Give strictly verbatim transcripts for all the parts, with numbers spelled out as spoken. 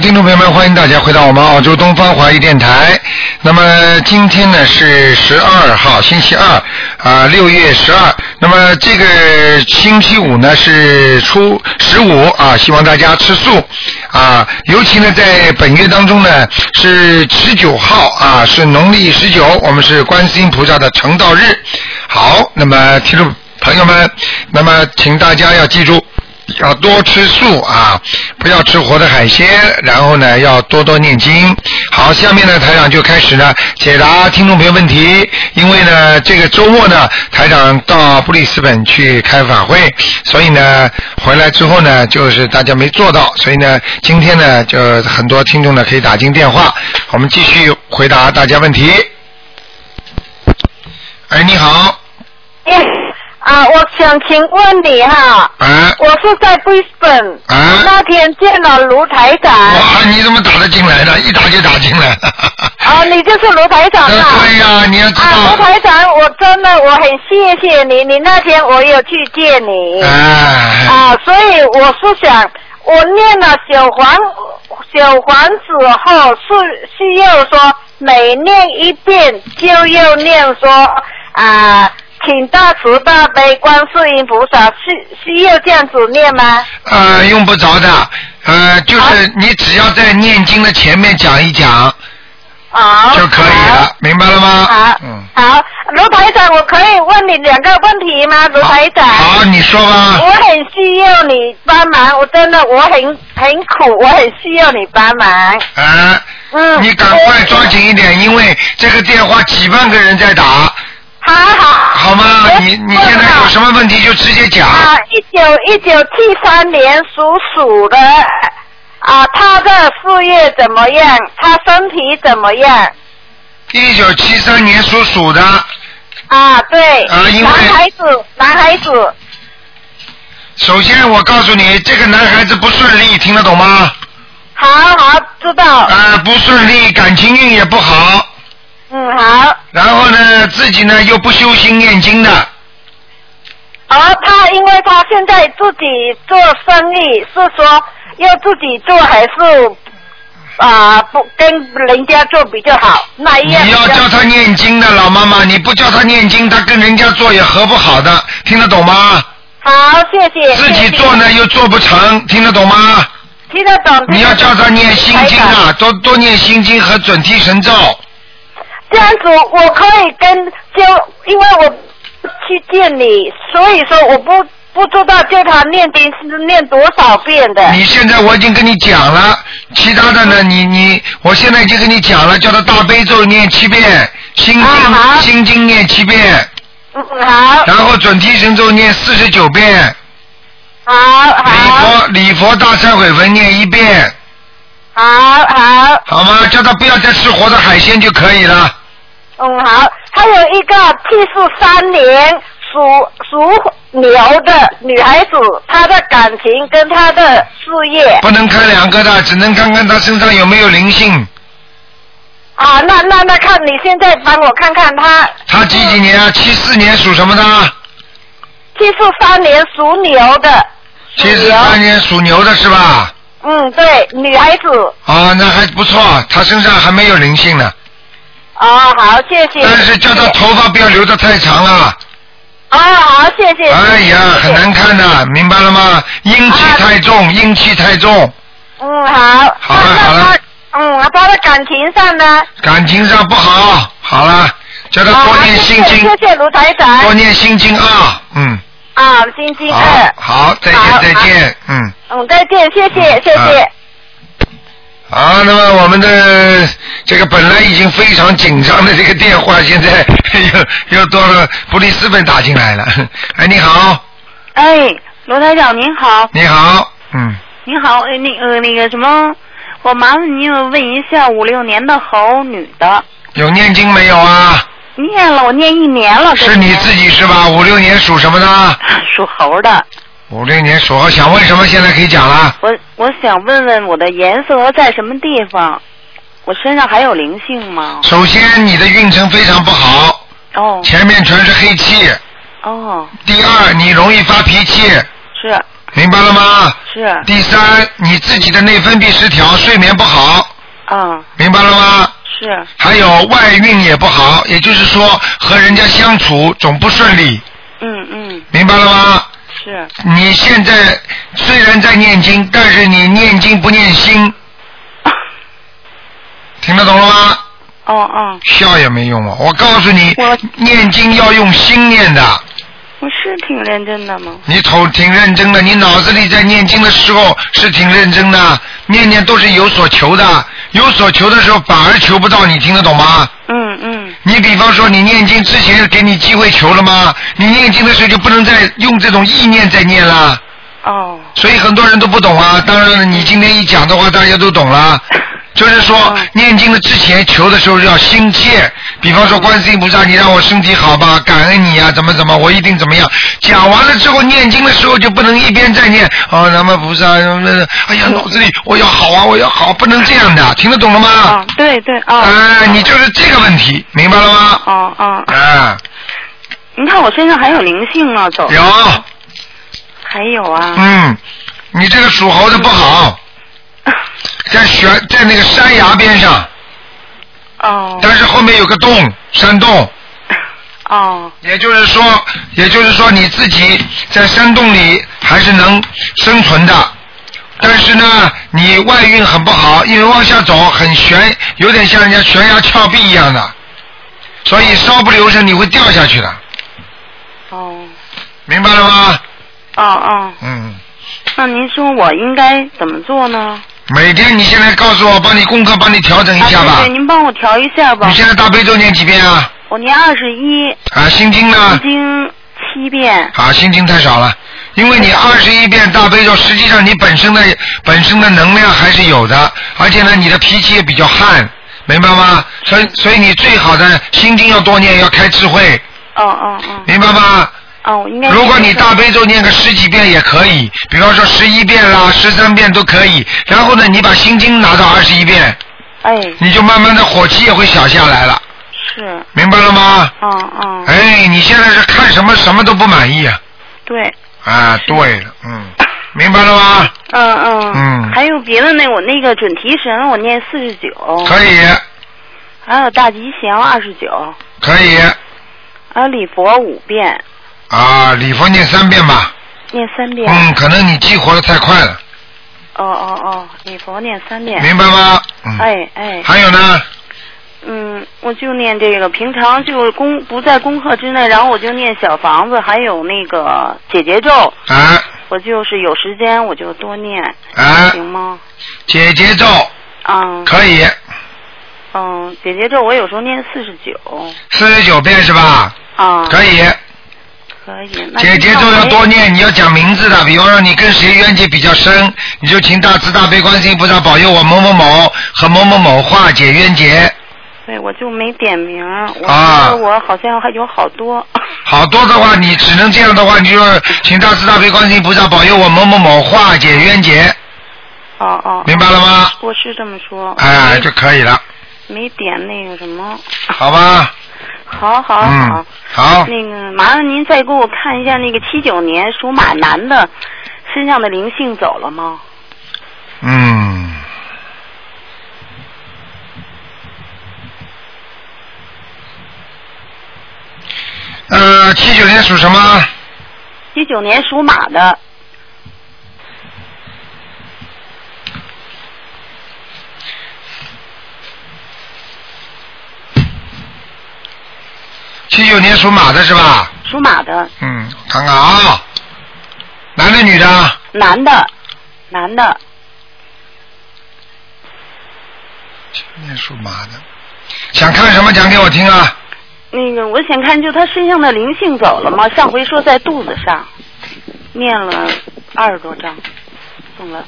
听众朋友们，欢迎大家回到我们澳洲东方华语电台。那么今天呢是十二号，星期二啊，六月十二。那么这个星期五呢是初十五啊，希望大家吃素啊。尤其呢在本月当中呢是十九号啊，是农历十九，我们是观世音菩萨的成道日。好，那么听众朋友们，那么请大家要记住。要多吃素啊，不要吃活的海鲜，然后呢要多多念经。好，下面呢台长就开始呢解答听众朋友问题。因为呢这个周末呢台长到布里斯本去开法会，所以呢回来之后呢就是大家没做到，所以呢今天呢就很多听众呢可以打进电话，我们继续回答大家问题。哎，你好。 哎啊，我想请问你哈， 啊， 我是在 Brisbane， 啊， 那天见了卢台长。 哇，你怎么打得进来的？一打就打进来。 啊，你就是卢台长啊？ 对呀、啊，你要知道。 啊，卢台长，我真的我很谢谢你，你那天我有去见你。 哎。 啊，所以我是想，我念了小黄小黄子后，是需要说每念一遍就要念说啊。请大慈大悲观世音菩萨，需需要这样子念吗？ 呃，用不着的，呃，就是你只要在念经的前面讲一讲， 好， 就可以了，明白了吗？ 好， 嗯， 好，卢台长，我可以问你两个问题吗？卢台长， 好，你说吧。 我很需要你帮忙，我真的我很很苦，我很需要你帮忙。 啊， 嗯， 你赶快抓紧一点，因为这个电话几万个人在打。 好好， 好吗？你你现在有什么问题就直接讲。 啊，一九一九七三年属鼠的，啊，他的事业怎么样？他身体怎么样？ 一九七三年属鼠的。 啊，对。 啊，因为男孩子，男孩子。 首先我告诉你，这个男孩子不顺利，听得懂吗？ 好好，知道。 啊，不顺利，感情运也不好。 嗯，好。 然后呢，自己呢又不修心念经的。 而他因为他现在自己做生意，是说要自己做还是啊、呃、不跟人家做比较好？那一样。 你要叫他念经的老妈妈，你不叫他念经，他跟人家做也合不好的，听得懂吗？ 好，谢谢。 自己做呢又做不成，听得懂吗？ 听得懂。 你要叫他念心经啊，多多念心经和准提神咒。 这样子我可以跟就因为我去见你，所以说我不不知道叫他念经是念多少遍的。 你现在我已经跟你讲了，其他的呢，你你我现在已经跟你讲了，叫他大悲咒念七遍，心经、啊、心经念七遍， 嗯好。 然后准提神咒念四十九遍。 好好。 礼佛礼佛大忏悔文念一遍。 好好。 好吗？叫他不要再吃活的海鲜就可以了。 嗯，好，还有一个七十三年属属牛的女孩子，她的感情跟她的事业。 不能看两个的，只能看看她身上有没有灵性。 啊，那那那看你现在帮我看看她。 她几几年啊？七四年属什么的？ 七十三年属牛的。 七十三年属牛的是吧？ 嗯，对，女孩子。 啊，那还不错，她身上还没有灵性呢。 哦，好，谢谢。 但是叫他头发不要留得太长了。 哦，好，谢谢。 哎呀，很难看的，明白了吗？阴气太重，啊、阴气太重。 嗯，好。 好了好了。 嗯，他的感情上呢？ 感情上不好，好了，叫他多念心经。 谢谢卢台长。 多念心经啊，嗯。 啊，心经二。 好，再见再见，嗯。 嗯，再见，谢谢谢谢。啊好，那么我们的这个本来已经非常紧张的这个电话，现在又又多了布里斯本打进来了。哎，你好。 哎，罗台长您好。 你好，嗯。 你好，呃，那呃那个什么，我麻烦您问一下，五六年的猴女的。 有念经没有啊？ 念了，我念一年了。 是你自己是吧？五六年属什么的？ 属猴的。 五六年属猴，想问什么？现在可以讲了。 我我想问问我的颜色在什么地方？我身上还有灵性吗？ 首先，你的运程非常不好。 哦。 前面全是黑气。 哦。 第二，你容易发脾气。 是。 明白了吗？ 是。 第三，你自己的内分泌失调，睡眠不好。 啊。 明白了吗？ 是。 还有外运也不好，也就是说和人家相处总不顺利。 嗯嗯。 明白了吗？ 是。 你现在虽然在念经，但是你念经不念心。听得懂了吗？ 哦哦。 笑也没用啊！我告诉你，念经要用心念的。 我是挺认真的吗？ 你头挺认真的，你脑子里在念经的时候是挺认真的，念念都是有所求的，有所求的时候反而求不到，你听得懂吗？ 嗯嗯。 你比方说你念经之前给你机会求了吗？你念经的时候就不能再用这种意念再念了。 哦。 所以很多人都不懂啊，当然了，你今天一讲的话，大家都懂了。就是说，念经的之前求的时候要心切，比方说观世音菩萨，你让我身体好吧，感恩你啊，怎么怎么，我一定怎么样。讲完了之后，念经的时候就不能一边在念哦，南无菩萨，哎呀，脑子里我要好啊，我要好，不能这样的，听得懂了吗？ 啊，对对啊。 哎，你就是这个问题，明白了吗？ 哦哦。 啊。 你看我身上还有灵性啊，走。 有。 还有啊。 嗯，你这个属猴的不好。在悬在那个山崖边上， 哦， 但是后面有个洞，山洞， 哦， 也就是说，也就是说你自己在山洞里还是能生存的，但是呢，你外运很不好，因为往下走很悬，有点像人家悬崖峭壁一样的，所以稍不留神你会掉下去的。 哦， 明白了吗？ 哦哦， 嗯。 那您说我应该怎么做呢？ 每天你现在告诉我，帮你功课帮你调整一下吧。 啊、对, 对，您帮我调一下吧。 你现在大悲咒念几遍啊？ 我念二十一。 啊，心经呢？ 心经七遍。 啊，心经太少了，因为你二十一遍大悲咒，实际上你本身的本身的能量还是有的，而且呢，你的脾气也比较悍，明白吗？所以所以你最好的心经要多念，要开智慧。 哦哦哦。 明白吗？ 哦，应该。 如果你大悲咒念个十几遍也可以，比方说十一遍啦、十三遍都可以。然后呢，你把心经拿到二十一遍， 哎， 你就慢慢的火气也会小下来了。 是。 明白了吗？ 哦哦。 哎，你现在是看什么什么都不满意啊？ 对。 啊，对了，嗯，明白了吗？ 嗯嗯。 嗯。 还有别的那我那个准提神我念四十九。 可以。 还有大吉祥二十九。 可以。 还有礼佛五遍。 啊，礼佛念三遍吧。 念三遍。 嗯，可能你激活的太快了。 哦哦哦，礼佛念三遍。 明白吗？嗯。 哎哎。 还有呢？ 嗯，我就念这个，平常就功不在功课之内，然后我就念小房子，还有那个解结咒。 啊。 我就是有时间我就多念。 啊。 行吗？ 解结咒。 嗯。 可以。 嗯，解结咒我有时候念四十九。 四十九遍是吧？ 啊。 可以。 可以。那姐姐咒要多念，你要讲名字的，比方说你跟谁冤结比较深，你就请大慈大悲观世音菩萨保佑我某某某和某某某化解冤结。 对，我就没点名。 啊。 我我好像还有好多。 好多的话，你只能这样的话，你就请大慈大悲观世音菩萨保佑我某某某化解冤结。 哦哦。 明白了吗？ 我是这么说。 哎，就可以了。 没点那个什么。 好吧。 好好好、 嗯，好。 那个，麻烦您再给我看一下那个七九年属马男的身上的灵性走了吗？ 嗯。呃，七九年属什么？ 七九年属马的。 七九年属马的是吧？ 属马的。 嗯，看看啊，男的女的？ 男的，男的。 七九年属马的，想看什么讲给我听啊？ 那个，我想看就他身上的灵性走了吗？上回说在肚子上，念了二十多张，送了。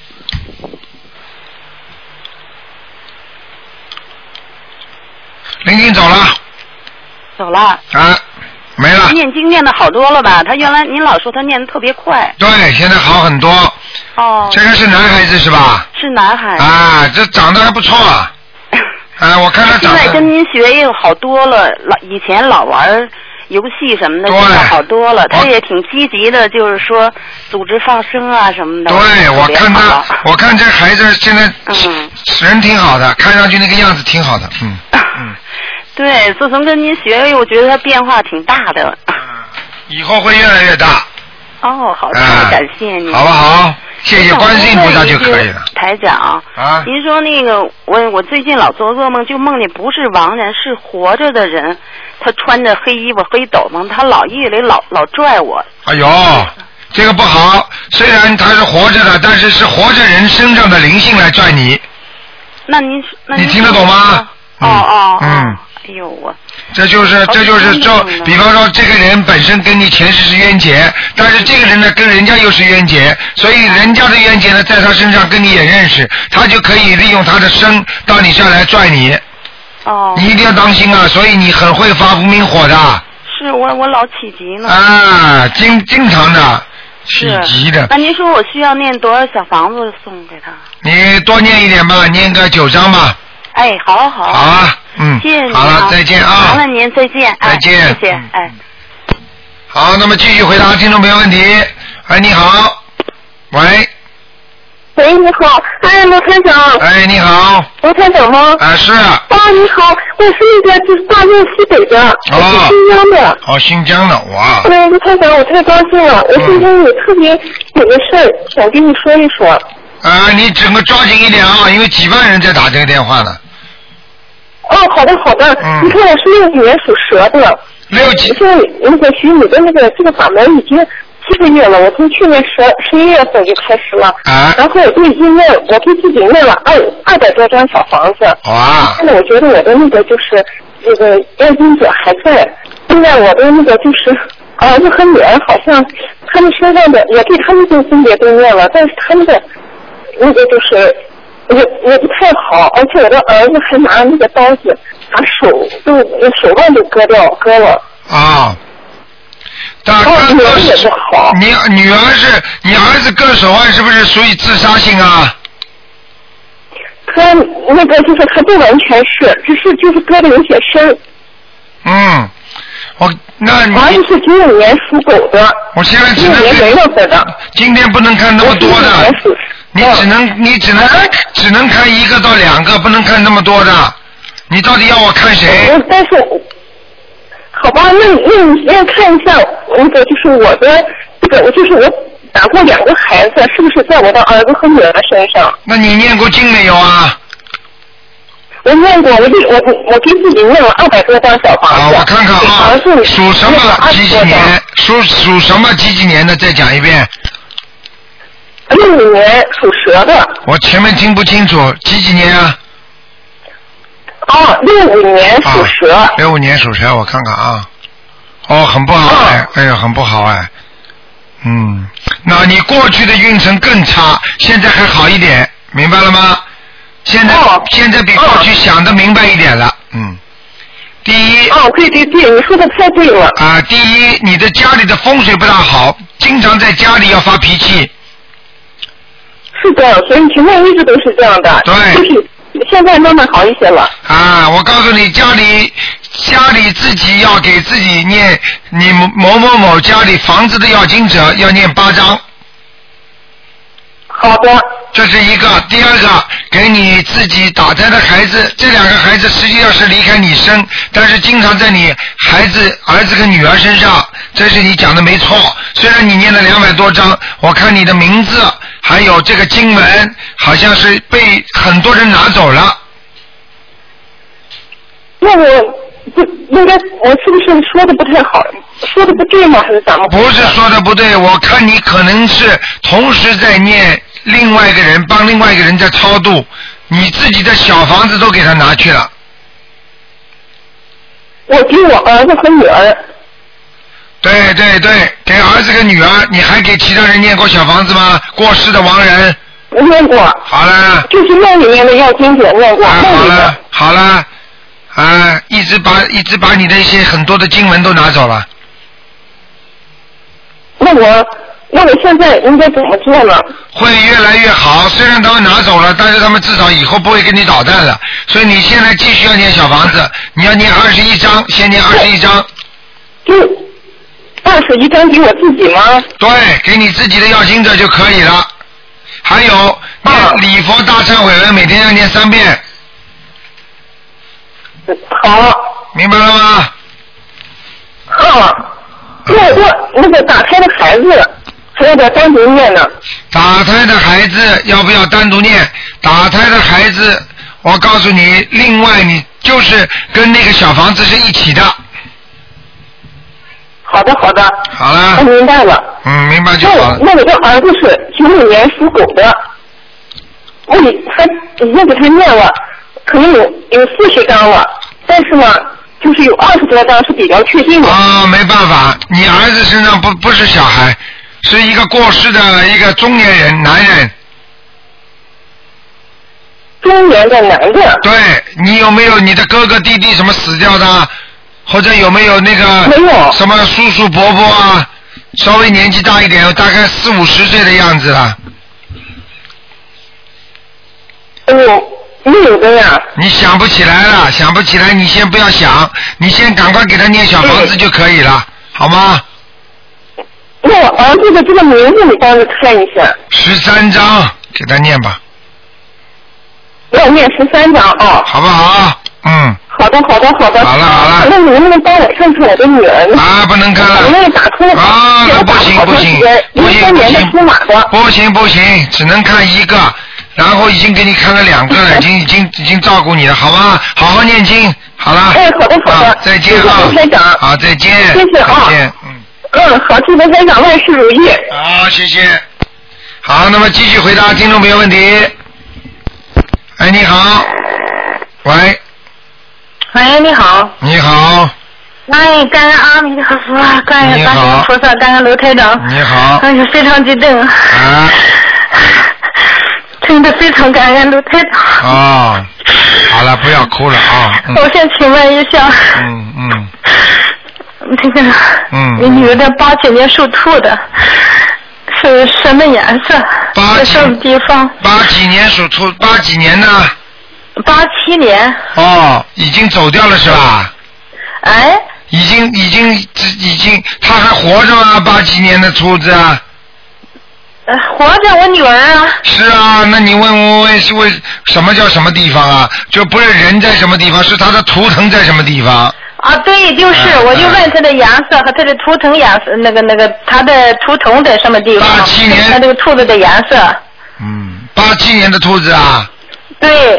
灵性走了。 走了。 啊，没了。 念经念的好多了吧？他原来您老说他念的特别快。 对，现在好很多。 哦。 这个是男孩子是吧？ 是男孩。 啊，这长得还不错啊。啊，我看他长得。 现在跟您学也有好多了，老以前老玩游戏什么的， 对现在好多了。他我也挺积极的，就是说组织放生啊什么的。 对，我特别看他好， 我看这孩子现在嗯人挺好的，看上去那个样子挺好的，嗯嗯。 对，自从跟您学，我觉得他变化挺大的。 以后会越来越大。 哦，好， 啊太感谢您。 好不好？谢谢观世音菩萨就可以了。 台长， 啊， 您说那个我我最近老做噩梦，就梦见不是亡人，是活着的人，他穿着黑衣服、黑斗篷，他老夜里老老拽我。 哎呦，这个不好。虽然他是活着的，但是是活着人身上的灵性来拽你。 那您那您你听得懂吗？ 哦哦嗯。 哎呦我。 这就是这就是就比方说这个人本身跟你前世是冤结，但是这个人呢跟人家又是冤结，所以人家的冤结呢在他身上跟你也认识，他就可以利用他的身到你这儿来拽你。 哦。 你一定要当心啊！所以你很会发无名火的。 是我我老起急呢。 啊，经经常的起急的。 那您说我需要念多少小房子送给他？ 你多念一点吧，念个九章吧。 哎，好好。 好啊，嗯。 谢谢您。 好了，再见啊。 麻烦您，再见。 再见。 哎、谢谢，哎。 好，那么继续回答听众朋友问题。哎，你好。喂。 喂，你好，哎，罗台长。 哎，你好。 罗台长吗？ 啊，是。 啊，你好，我是那个就是大陆西北的，我是新疆的。 哦，新疆的，哇。 对，罗台长，我太高兴了，我今天有特别有个事儿想跟你说一说。 啊，你整个抓紧一点啊，因为几万人在打这个电话呢。 哦，好的好的，嗯、你看我是六几年属蛇的， 六几， 现在那个学你的那个这个法门已经七个月了，我从去年十十一月份就开始了， 啊， 然后我就已经念，我给自己念了二二百多张小房子， 哇， 现在我觉得我的那个就是那个念经者还在，现在我的那个就是儿子和女儿好像他们身上的也给他们就分别都念了，但是他们的那个就是也也不太好，而且我的儿子还拿那个刀子把手都手腕都割掉割了。 啊。大哥， 女儿也不好。 你女儿是你儿子割手腕是不是属于自杀性啊？ 他那个就是他不完全是，只是就是割的有些深。 嗯，我那你。 儿子是九五年属狗的。 我现在只能。 九五年元月份的。 今天不能看那么多的。你只能你只能、啊、只能看一个到两个，不能看那么多的。你到底要我看谁？ 我但是，好吧，那那你先看一下那个就是我的这个，就是我打过两个孩子，是不是在我的儿子和女儿身上？ 那你念过经没有啊？ 我念过，我给我我给自己念了二百多张小房子。 啊，我看看啊，属什么几几年？属属什么几几年的？再讲一遍。 六五年属蛇的。 我前面听不清楚，几几年啊？ 哦，六五年属蛇。 六五年属蛇，我看看啊。哦，很不好哎，哦、哎呀，很不好哎。嗯，那你过去的运程更差，现在还好一点，明白了吗？现在、哦、现在比过去想的明白一点了，嗯。第一。 哦，对对对，你说的太对了。 啊，第一，你的家里的风水不大好，经常在家里要发脾气。 是的，所以情况一直都是这样的。 对。 就是现在慢慢好一些了。 啊，我告诉你，家里家里自己要给自己念，你某某某家里房子的要经者要念八章。 好的。 这是一个，第二个，给你自己打胎的孩子，这两个孩子实际上是离开你身，但是经常在你孩子儿子跟女儿身上，这是你讲的没错。虽然你念了两百多章，我看你的名字还有这个经文，好像是被很多人拿走了。 那我不应该，我是不是说的不太好？说的不对吗？还是怎么？ 不是说的不对，我看你可能是同时在念。另外一个人帮另外一个人在超度，你自己的小房子都给他拿去了。 我给我儿子和女儿。 对对对，给儿子跟女儿，你还给其他人念过小房子吗？过世的亡人。 我念过。 好了。 就是梦里面的要经者念过。 啊、好了好了，啊，一直把一直把你的一些很多的经文都拿走了。 那我。那我现在应该怎么做呢？ 会越来越好，虽然他们拿走了，但是他们至少以后不会跟你捣蛋了。所以你现在继续要念小房子，你要念二十一章，先念二十一章。 就二十一张给我自己吗？ 对，给你自己的要经者就可以了。还有念礼佛大忏悔文，每天要念三遍。 好。 明白了吗？ 好。我我那个打胎的孩子还要不要单独念呢？ 打胎的孩子要不要单独念？打胎的孩子，我告诉你，另外你就是跟那个小房子是一起的。 好的好的。 好了。 我明白了。 嗯，明白就好了。 那我的儿子是九五年属狗的，我给他已经给他念了，可能有有四十张了，但是呢，就是有二十多张是比较确定的。 啊，没办法，你儿子身上不不是小孩，是一个过世的一个中年人，男人。 中年的男的。 对，你有没有你的哥哥弟弟什么死掉的，或者有没有那个没有什么叔叔伯伯啊，稍微年纪大一点，大概四五十岁的样子了。 哦，没有的呀。 你想不起来了，想不起来，你先不要想，你先赶快给他念小房子就可以了，好吗？ 那我儿子的这个名字你帮着看一下。 十三章，给他念吧。 要念十三章啊。 好不好？嗯。 好的，好的，好的。 好了，好了。 那你能不能帮我看看我的女儿呢？ 啊，不能看了。 我那打通了。 啊，那不行不行，不行不行，不行不行，只能看一个。然后已经给你看了两个了，已经已经已经照顾你了，好吗？好好念经，好了。 哎，好的好的。 啊、再见啊！ 谢谢台长。 好，再见。 谢谢啊。 再见，嗯。 嗯，好，祝台长万事如意。 好，谢谢。好，那么继续回答听众朋友问题。哎，你好。喂。 喂，你好。 你好。 哎，感恩阿弥陀佛，感恩大神菩萨，感恩卢台长。 你好。 哎呀，非常激动。 啊。 真的非常感恩卢台长。 哦，好了，不要哭了啊。 嗯、我想请问一下。 嗯嗯。 这个。 嗯。 你女的八几年属兔的，是什么颜色？ 八在什么地方？ 八几年属兔，八几年呢？ 八七年。 哦，已经走掉了是吧？ 哎。 已经已经已经，他还活着吗？八几年的兔子啊？ 呃，活着，我女儿啊。 是啊，那你问问问是为什么叫什么地方啊？就不是人在什么地方，是他的图腾在什么地方？ 啊，对，就是，啊、我就问他的颜色和他的图腾颜色，那个那个他的图腾在什么地方？ 八七年。 他这个兔子的颜色。 嗯，八七年的兔子啊。 对。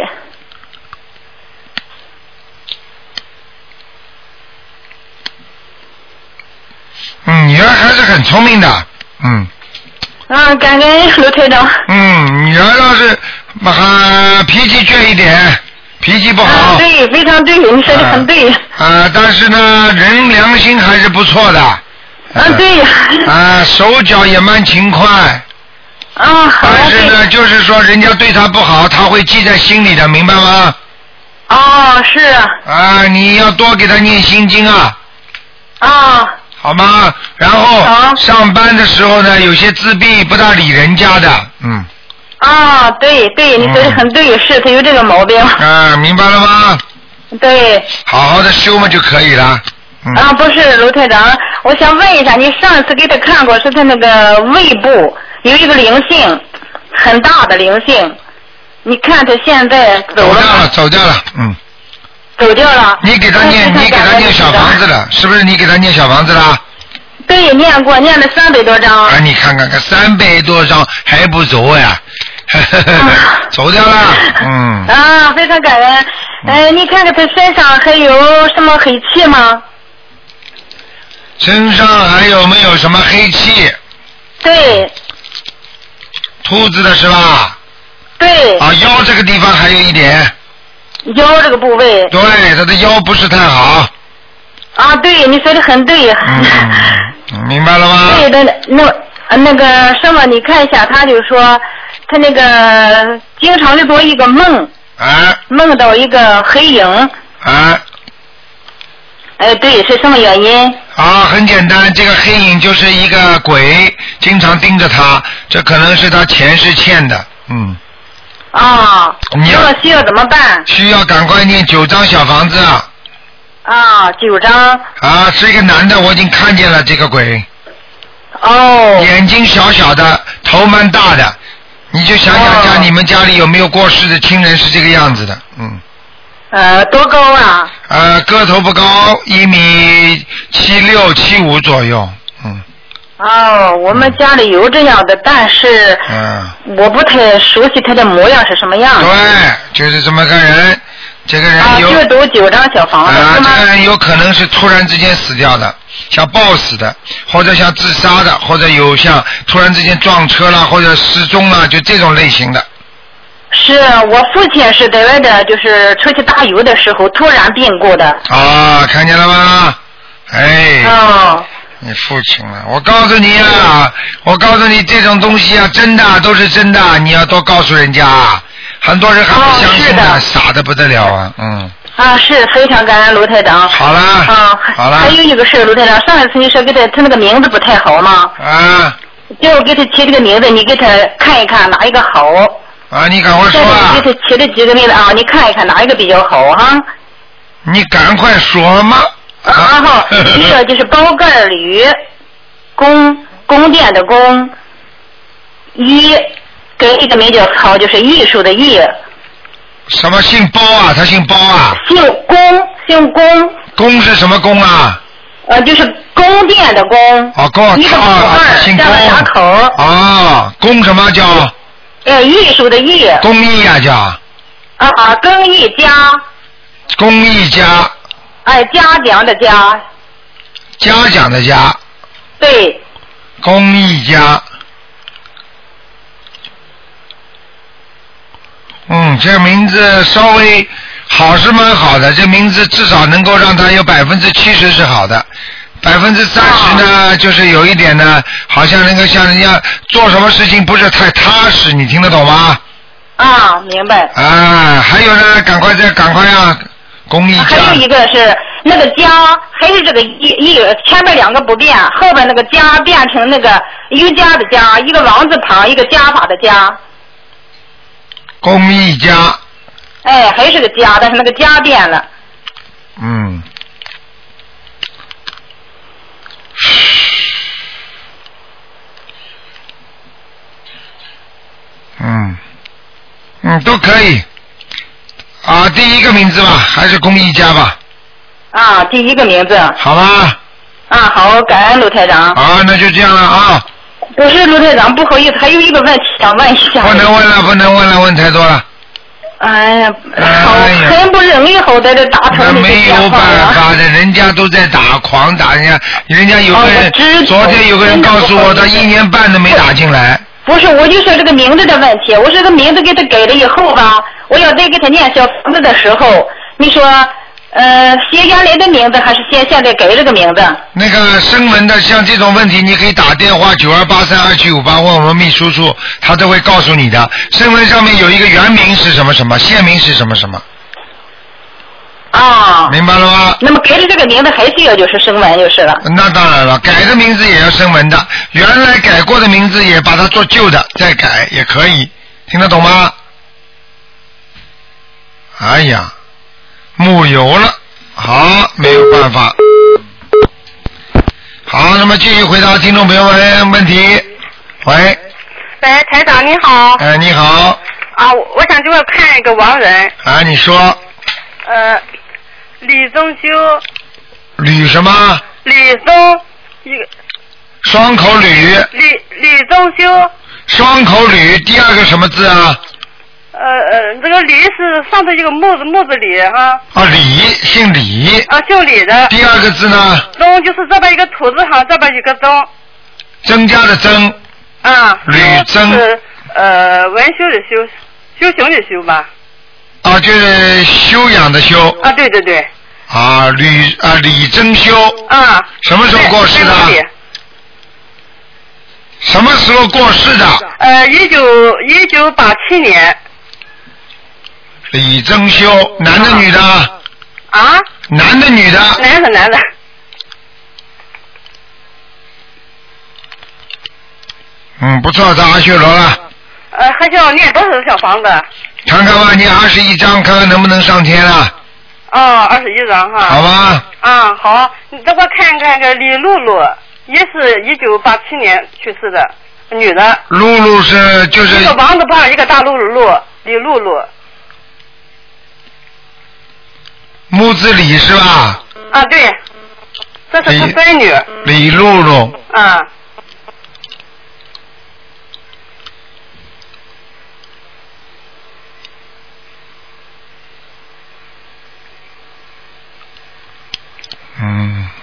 嗯，女儿还是很聪明的，嗯。 啊，感恩卢台长。 嗯，女儿倒是啊脾气倔一点，脾气不好。 啊，对，非常对，你说的很对。 啊、呃，但是呢，人良心还是不错的。啊， 对呀。 啊，手脚也蛮勤快。 啊，好。 但是呢，就是说人家对他不好，他会记在心里的，明白吗？ 哦，是啊。 啊，你要多给他念心经啊。 啊。 好吗？然后上班的时候呢，有些自闭不大理人家的，嗯。 啊，对对，你说的很对，嗯、是他有这个毛病。 啊，明白了吗？ 对。 好好的修嘛就可以了。嗯、 啊，不是卢台长，我想问一下，你上次给他看过，是他那个胃部有一个灵性，很大的灵性，你看他现在走了吗？ 走掉了，走掉了，嗯。 走掉了。 你给他念，你给他念小房子了，是不是？你给他念小房子了？ 对，念过，念了三百多张。 啊，你看看看，三百多张还不走呀？走掉了，嗯。 啊，非常感恩。呃，你看看他身上还有什么黑气吗？ 身上还有没有什么黑气？ 对。 兔子的是吧？ 对。 啊，腰这个地方还有一点。 腰这个部位。 对，他的腰不是太好。 啊，对，你说的很对。 嗯，明白了吗？ 对的，那那个什么，你看一下，他就说他那个经常就做一个梦。 啊。 梦到一个黑影。 啊。 哎，对，是什么原因？ 啊，很简单，这个黑影就是一个鬼，经常盯着他，这可能是他前世欠的，嗯。 啊， 你要需要怎么办？ 需要赶快念九张小房子。 啊，九张。 啊，是一个男的，我已经看见了这个鬼。 哦。 眼睛小小的，头蛮大的，你就想想看，你们家里有没有过世的亲人是这个样子的？嗯。 呃，多高啊？ 呃，个头不高，一米七六七五左右。嗯。 哦，我们家里有这样的，但是嗯， 我不太熟悉他的模样是什么样子。 对，就是这么个人。这个人有。 啊，就读九张小房子。 啊，这个人有可能是突然之间死掉的，像暴死的，或者像自杀的，或者有像突然之间撞车啦，或者失踪啦，就这种类型的。 是我父亲是在外的，就是出去打油的时候突然病故的。 啊，看见了吗？哎。 哦。 你父亲了，我告诉你啊，我告诉你这种东西啊，真的都是真的，你要多告诉人家，很多人还不相信呢，傻得不得了啊，嗯。 啊，是非常感恩卢台长。 好了。 啊， 好了。 还有一个事，卢台长，上一次你说给他他那个名字不太好吗？ 啊。 就给他起这个名字，你给他看一看哪一个好。 啊，你赶快说啊！ 你给他起了几个名字啊？你看一看哪一个比较好哈？ 你赶快说嘛！ 啊好，一个就是包盖吕，宫宫殿的宫，一给一个名叫好，就是艺术的艺。 什么姓包啊？他姓包啊？ 姓宫，姓宫。 宫是什么宫啊？ 呃，就是宫殿的宫。 哦，宫一个口二， 姓加了俩口。 哦，宫什么叫？ 呃，艺术的艺。 工艺啊叫。 啊啊，工艺家。 工艺家。 哎，嘉奖的嘉。 嘉奖的嘉。 对。 工艺家。嗯，这名字稍微好是蛮好的，这名字至少能够让他有百分之七十是好的，百分之三十呢、哦、就是有一点呢，好像能够像人家做什么事情不是太踏实，你听得懂吗？ 啊，明白。 啊，还有呢，赶快再赶快啊，公益家。 还有一个是那个家，还是这个一一前面两个不变，后边那个家变成那个瑜伽的家，一个王字旁，一个加法的加。 公益家。 哎，还是个家，但是那个家变了。 嗯。嗯。嗯，都可以。啊，第一个名字吧，还是公益家吧。 啊，第一个名字。 好吧。 啊，好，感恩卢台长。 啊，那就这样了啊。 不是卢台长，不好意思，还有一个问题想问一下。 不能问了，不能问了，问太多了。 哎呀，好，很不容易，好在这打通那没有办法的，人家都在打，狂打，人家，人家有个人，昨天有个人告诉我，他一年半都没打进来。 不是，我就说这个名字的问题，我说这个名字给他改了以后吧，我要再给他念小房子的时候，你说。呃，写原来的名字还是现现在改这个名字？ 那个声纹的，像这种问题，你可以打电话九二八三二七五八问我们秘书处，他都会告诉你的。声纹上面有一个原名是什么什么，现名是什么什么。 啊。 明白了吗？ 那么改的这个名字还需要就是声纹就是了。 那当然了，改的名字也要声纹的，原来改过的名字也把它做旧的再改也可以，听得懂吗？哎呀。木有了，好，没有办法。好，那么继续回答听众朋友们问题。喂。 喂，台长你好。 哎，你好。 啊，我想就要看一个亡人。 啊，你说。 呃，李宗修。 吕什么？ 李宗一个。 双口吕。 李李宗修。 双口吕，第二个什么字啊？ 呃呃，这个李是上头一个木字木字李哈。 啊，李，姓李。 啊，姓李的。 第二个字呢？ 宗就是这边一个土字旁，这边一个宗。 增加的增。 啊。 吕增。 是呃文修的修，修行的修吧。 啊，就是修养的修。 啊，对对对。 啊，吕啊李增修。 啊。 什么时候过世的？什么时候过世的？ 呃，一九一九八七年。 李增修，男的女的？ 啊？ 男的女的？ 男的男的。 嗯，不错，在阿修罗了。 呃，还需要念多少小房子？ 看看吧，念二十一章，看看能不能上天啊。 哦，二十一张哈。 好吧。 啊，好，你再给我看看个李露露，也是一九八七年去世的女的。 露露是就是。 一个王字旁，一个大露露，李露露。 木字李是吧？ 啊，对，这是她孙女。 李露露。 啊。 嗯。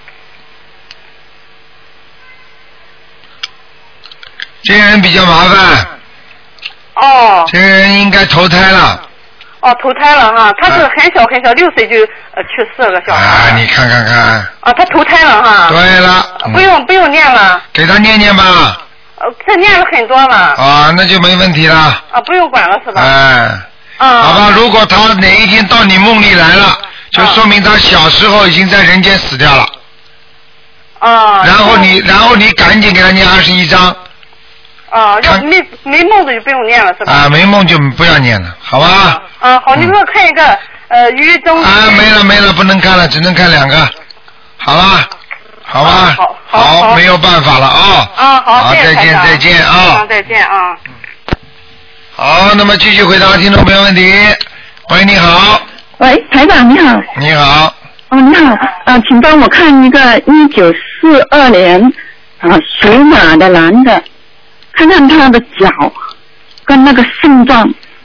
这个人比较麻烦。 哦。 这个人应该投胎了。 哦，投胎了哈，他是很小很小，六岁就呃去世了个小孩。 啊，你看看看。 啊，他投胎了哈。 对了。 不用不用念了。 给他念念吧。 呃，这念了很多了。 啊，那就没问题了。 啊，不用管了是吧？ 哎。 啊。 好吧，如果他哪一天到你梦里来了，就说明他小时候已经在人间死掉了。 啊。 然后你，然后你赶紧给他念二十一章。 啊，要没没梦的就不用念了是吧？ 啊，没梦就不要念了，好吧？ 啊，好，你给我看一个呃于中。 啊，没了没了，不能看了，只能看两个，好吧？好吧？ 好，好， 没有办法了啊。 啊，好， 好，再见再见啊。 再见啊。 好，那么继续回答听众朋友问题。喂，你好。 喂，台长你好。 你好。 哦，你好，啊，请帮我看一个一九四二年啊属马的男的。看看他的脚跟那个肾脏。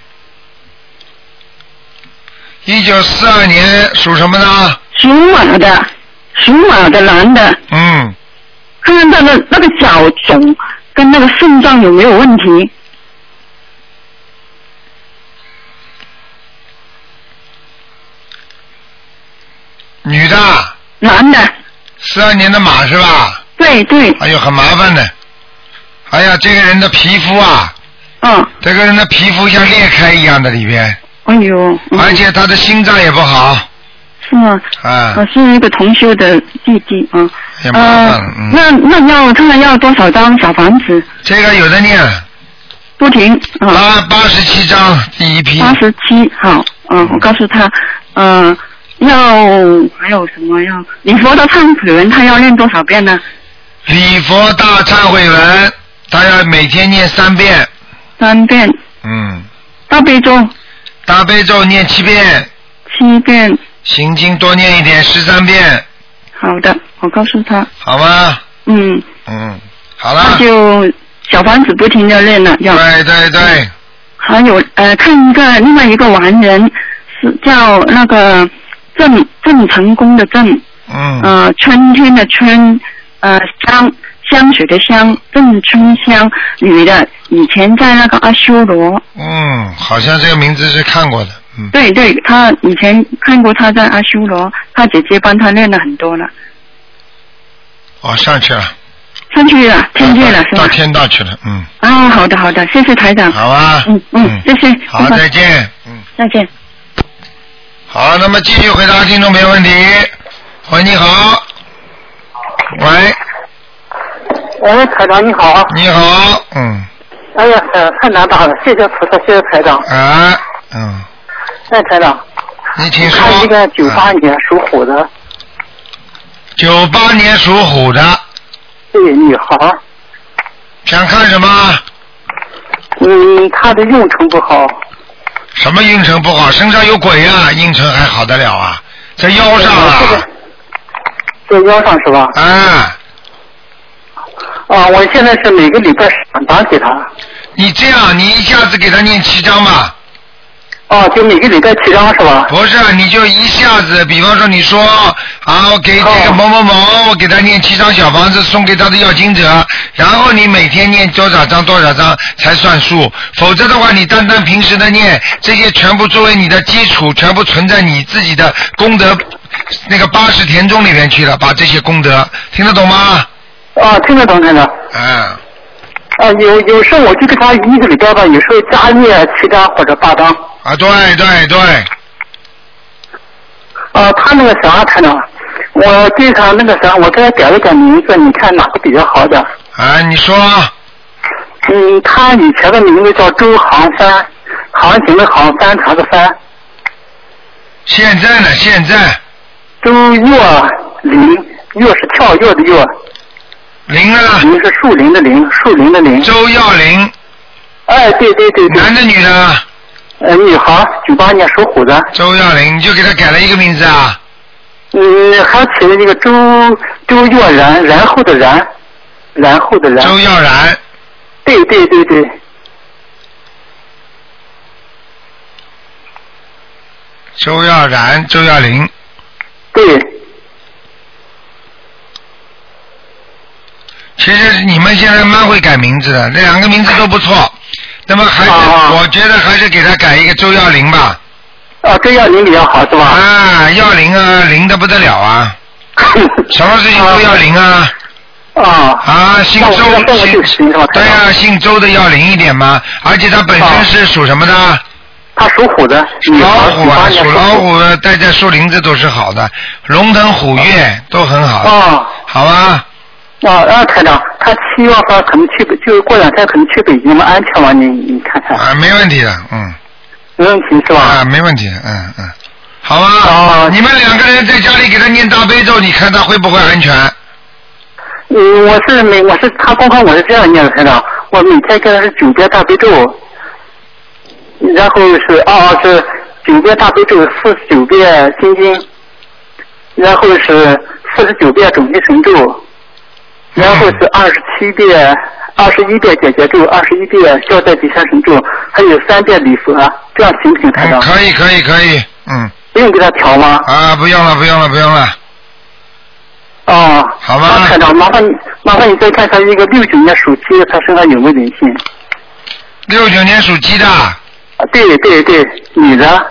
一九四二年属什么的？ 属马的，属马的男的。 嗯。 看看他的那个脚肿跟那个肾脏有没有问题？ 女的。 男的。 四二年的马是吧？ 对对。 哎呦，很麻烦的。哎呀，这个人的皮肤啊， 嗯， 这个人的皮肤像裂开一样的里边， 哎呦，嗯、 而且他的心脏也不好， 是吗？ 啊， 我是一个同修的弟弟啊， 也麻烦了，嗯， 那那要他要多少张小房子？ 这个有的念， 不停啊， 八八十七张第一批， 八十七，好，嗯、呃，我告诉他，嗯、呃，要还有什么要礼佛的忏悔文，他要念多少遍呢？ 礼佛大忏悔文。他要每天念三遍， 三遍。 嗯。 大悲咒。 大悲咒念七遍。 七遍。 心经多念一点，十三遍。 好的，我告诉他。 好吗？ 嗯。 嗯，好了。 那就小房子不停的练了，要。 对对对。 还有呃，看一个另外一个完人是叫那个郑郑成功的郑。 嗯。 呃，春天的春，呃香。香水的香，郑春香，女的，以前在那个阿修罗。 嗯，好像这个名字是看过的。嗯。 对对，他以前看过他在阿修罗，他姐姐帮他练了很多了。 哦，上去了。 上去了，天界了是吧？ 到天道去了，嗯。 啊，好的好的，谢谢台长。 好啊。 嗯嗯，谢谢。 好，再见。嗯。 再见。 好，那么继续回答听众朋友问题。喂，你好。喂。 喂，台长你好。 你好，嗯。 哎呀，太太难打了，谢谢菩萨，谢谢台长。 啊，嗯。 哎，台长。 你请说。 看一个九八年属虎的。 九八年属虎的。 对，女孩。 想看什么？ 嗯，她的运程不好。 什么运程不好？身上有鬼啊！运程还好得了啊？在腰上啊。 在腰上是吧？ 啊。 啊，我现在是每个礼拜打给他。 你这样，你一下子给他念七章吧。 哦，就每个礼拜七章是吧？ 不是，你就一下子，比方说你说啊，我给这个某某某，我给他念七张小房子，送给他的要经者，然后你每天念多少张多少张才算数，否则的话，你单单平时的念，这些全部作为你的基础，全部存在你自己的功德那个八十田中里面去了，把这些功德听得懂吗？ 啊，听得懂，听得。 嗯。 啊，有有时候我就给他一个礼拜吧，有时候加念七张或者八张。 啊，对对对。 啊，他那个啥，台长，我对他那个啥，我给他改了改名字，你看哪个比较好点？ 啊，你说。 嗯，他以前的名字叫周航山，航行的航，山茶的山。 现在呢？现在。 周若林，若是跳跃的跃。 林啊。 林是树林的林，树林的林。 周耀林。 哎，对对对对。 男的女的？ 呃，女孩，九八年属虎的。 周耀林，你就给他改了一个名字啊？ 嗯，还起了一个周周耀然，然后的然，然后的然。 周耀然。 对对对对。 周耀然，周耀林。 对。 其实你们现在蛮会改名字的，这两个名字都不错。那么还是、啊、我觉得还是给他改一个周耀林吧。 啊，周耀林比较好是吧？ 啊，耀林啊，灵的不得了啊！什么事情都要灵啊！ 啊啊，姓周，姓对啊，姓周的要灵一点嘛。而且他本身是属什么的？ 他属虎的。 属老虎啊，属老虎待在树林子都是好的，龙腾虎跃都很好的。 啊， 好吧。 啊啊，台长，他七月份可能去，就过两天可能去北京了，安全吗？你你看看。 啊，没问题的，嗯。 没问题是吧？ 啊，没问题，嗯嗯。好吧。啊。你们两个人在家里给他念大悲咒，你看他会不会安全？ 嗯，我是每我是他功课我是这样念的，台长，我每天跟他是九遍大悲咒，然后是啊是九遍大悲咒，四十九遍心经，然后是四十九遍准提神咒。然后是二十七遍、二十一遍解结咒，二十一遍消灾吉祥神咒，还有三遍礼佛，这样行不行，台长？ 嗯，可以，可以，可以，嗯。 不用给他调吗？ 啊，不用了，不用了，不用了。 哦。 好吧。 啊，台长，麻烦你，麻烦你再看看一个六九年属鸡的，他身上有没有灵性？ 六九年属鸡的。啊， 对对对，女的。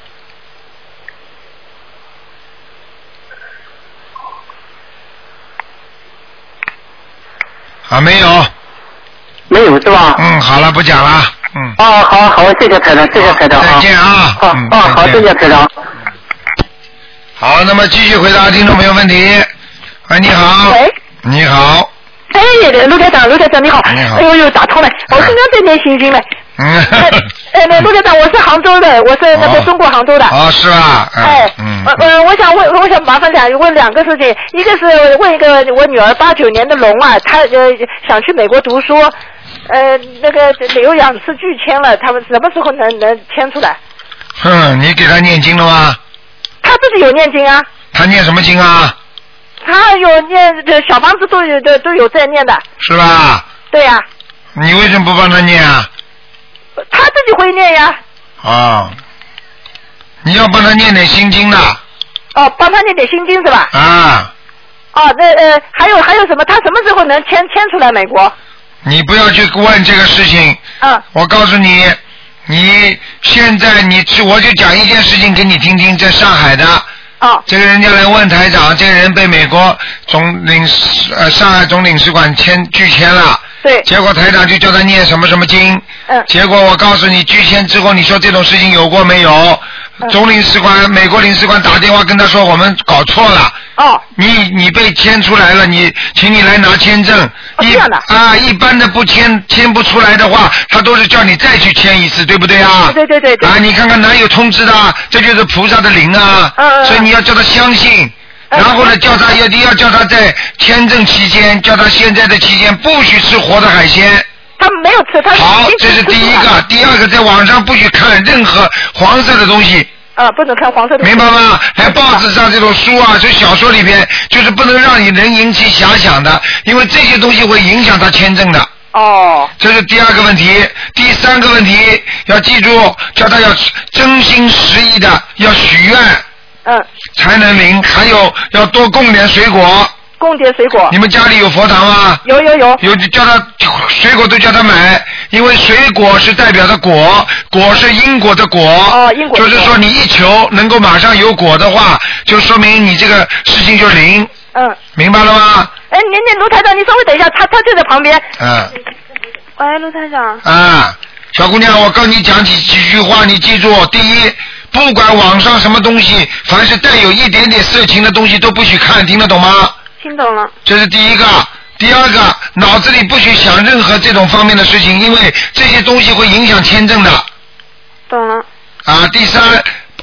啊，没有， 没有是吧？ 嗯，好了，不讲了，嗯。 哦，好好，谢谢台长，谢谢台长， 再见啊！ 好， 嗯， 哦，好，谢谢台长。 好，那么继续回答听众朋友问题。喂，你好。 喂。 你好。 哎，陆台长，陆台长你好。 你好。 哎呦呦，打通了，我刚刚在念心经了。 嗯。 哎，那陆台长，我是杭州的，我是那个中国杭州的。 哦，是吧？ 哎， 嗯。 呃，我想问，我想麻烦两问两个事情，一个是问一个我女儿八九年的龙啊，她呃想去美国读书，呃，那个有两次拒签了，他们什么时候能能签出来？ 哼，你给她念经了吗？ 她自己有念经啊。 她念什么经啊？ 她有念，小房子都有都都有在念的。 是吧？ 对呀、啊。 你为什么不帮她念啊？ 她自己会念呀。 啊。你要帮她念点心经的。 哦，帮她念点心经是吧？ 啊。 哦，那呃，还有还有什么？她什么时候能迁迁出来美国？ 你不要去问这个事情。 嗯。 我告诉你，你现在你我就讲一件事情给你听听，在上海的。 哦。 这个人家来问台长，这个人被美国总领呃上海总领事馆签拒签了。 对。 结果台长就叫他念什么什么经。 嗯。 结果我告诉你，拒签之后，你说这种事情有过没有？嗯、总领事馆、美国领事馆打电话跟他说，我们搞错了。 哦。 你你被签出来了，你请你来拿签证。 哦，这样的。 啊，一般的不签签不出来的话，他都是叫你再去签一次，对不对啊？ 对对对对。 啊，你看看哪有通知的？这就是菩萨的灵啊。嗯嗯。所以你要叫他相信。然后呢，叫他要要叫他在签证期间，叫他现在的期间不许吃活的海鲜。 他没有吃，他好，这是第一个。第二个，在网上不许看任何黄色的东西。 啊，不能看黄色的。 明白吗？还报纸上这种书啊，这小说里边，就是不能让你人引起遐想的，因为这些东西会影响他签证的。 哦。 这是第二个问题。第三个问题要记住，叫他要真心实意的要许愿。 嗯。 才能灵，还有要多供点水果。 供点水果。 你们家里有佛堂吗？ 有有有。 有叫他水果都叫他买，因为水果是代表的果，果是因果的果。 哦，因果。 就是说你一求能够马上有果的话，就说明你这个事情就灵。 嗯。 明白了吗？ 哎，您您卢台长，你稍微等一下，他他就在旁边。 嗯。 喂，卢台长。 啊，小姑娘，我跟你讲几几句话，你记住，第一。不管网上什么东西，凡是带有一点点色情的东西都不许看，听得懂吗？ 听懂了。 这是第一个。第二个，脑子里不许想任何这种方面的事情，因为这些东西会影响签证的。 懂了。 啊，第三，